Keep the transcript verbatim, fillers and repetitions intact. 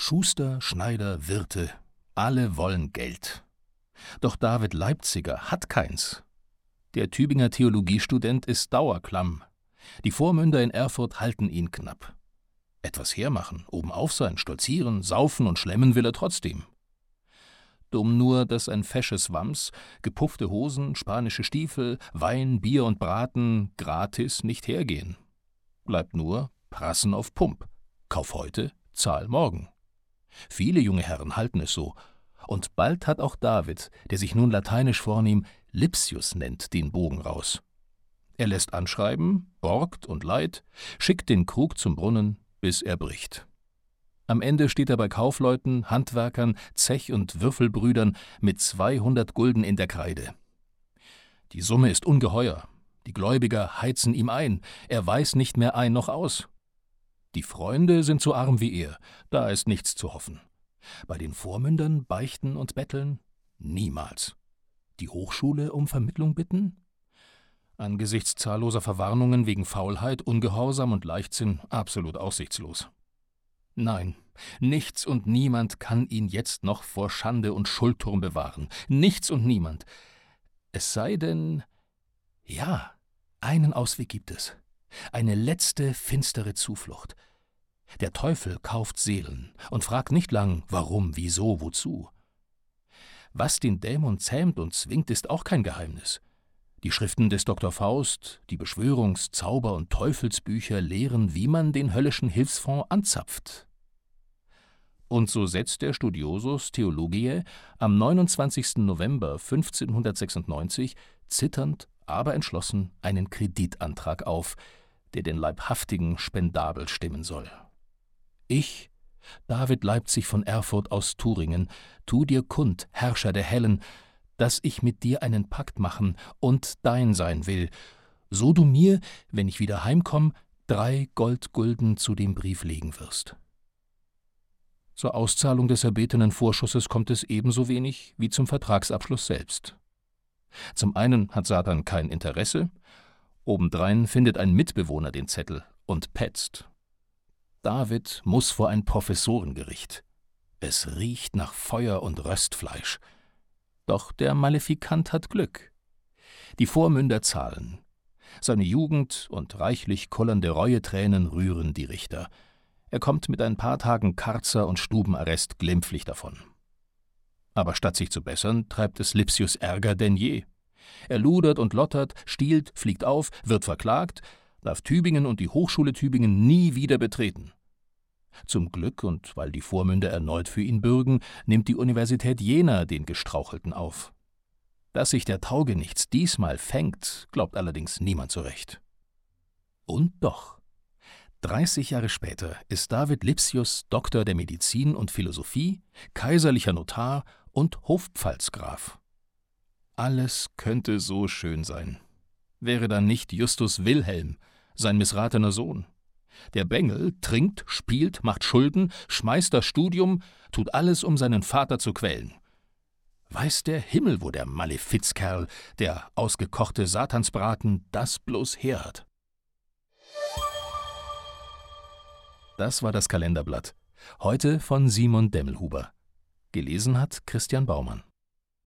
Schuster, Schneider, Wirte, alle wollen Geld. Doch David Leipziger hat keins. Der Tübinger Theologiestudent ist dauerklamm. Die Vormünder in Erfurt halten ihn knapp. Etwas hermachen, obenauf sein, stolzieren, saufen und schlemmen will er trotzdem. Dumm nur, dass ein fesches Wams, gepuffte Hosen, spanische Stiefel, Wein, Bier und Braten gratis nicht hergehen. Bleibt nur Prassen auf Pump. Kauf heute, zahl morgen. Viele junge Herren halten es so. Und bald hat auch David, der sich nun lateinisch vornehm Lipsius nennt, den Bogen raus. Er lässt anschreiben, borgt und leiht, schickt den Krug zum Brunnen, bis er bricht. Am Ende steht er bei Kaufleuten, Handwerkern, Zech- und Würfelbrüdern mit zweihundert Gulden in der Kreide. Die Summe ist ungeheuer. Die Gläubiger heizen ihm ein. Er weiß nicht mehr ein noch aus. Die Freunde sind so arm wie er. Da ist nichts zu hoffen. Bei den Vormündern beichten und betteln? Niemals. Die Hochschule um Vermittlung bitten? Angesichts zahlloser Verwarnungen wegen Faulheit, Ungehorsam und Leichtsinn absolut aussichtslos. Nein, nichts und niemand kann ihn jetzt noch vor Schande und Schuldturm bewahren. Nichts und niemand. Es sei denn, ja, einen Ausweg gibt es. Eine letzte finstere Zuflucht. Der Teufel kauft Seelen und fragt nicht lang, warum, wieso, wozu. Was den Dämon zähmt und zwingt, ist auch kein Geheimnis. Die Schriften des Doktor Faust, die Beschwörungs-, Zauber- und Teufelsbücher lehren, wie man den höllischen Hilfsfonds anzapft. Und so setzt der Studiosus Theologiae am neunundzwanzigsten November fünfzehnhundertsechsundneunzig zitternd, aber entschlossen einen Kreditantrag auf, der den Leibhaftigen spendabel stimmen soll. Ich, David Leipzig von Erfurt aus Thuringen, tu dir kund, Herrscher der Hellen, dass ich mit dir einen Pakt machen und dein sein will, so du mir, wenn ich wieder heimkomm, drei Goldgulden zu dem Brief legen wirst. Zur Auszahlung des erbetenen Vorschusses kommt es ebenso wenig wie zum Vertragsabschluss selbst. Zum einen hat Satan kein Interesse, obendrein findet ein Mitbewohner den Zettel und petzt. David muss vor ein Professorengericht. Es riecht nach Feuer und Röstfleisch. Doch der Malefikant hat Glück. Die Vormünder zahlen. Seine Jugend und reichlich kullernde Reuetränen rühren die Richter. Er kommt mit ein paar Tagen Karzer und Stubenarrest glimpflich davon. Aber statt sich zu bessern, treibt es Lipsius Ärger denn je. Er ludert und lottert, stiehlt, fliegt auf, wird verklagt, darf Tübingen und die Hochschule Tübingen nie wieder betreten. Zum Glück, und weil die Vormünder erneut für ihn bürgen, nimmt die Universität Jena den Gestrauchelten auf. Dass sich der Taugenichts diesmal fängt, glaubt allerdings niemand so recht. Und doch, dreißig Jahre später ist David Lipsius Doktor der Medizin und Philosophie, kaiserlicher Notar und Hofpfalzgraf. Alles könnte so schön sein. Wäre dann nicht Justus Wilhelm, sein missratener Sohn. Der Bengel trinkt, spielt, macht Schulden, schmeißt das Studium, tut alles, um seinen Vater zu quälen. Weiß der Himmel, wo der Malefizkerl, der ausgekochte Satansbraten, das bloß her hat. Das war das Kalenderblatt. Heute von Simon Demmelhuber. Gelesen hat Christian Baumann.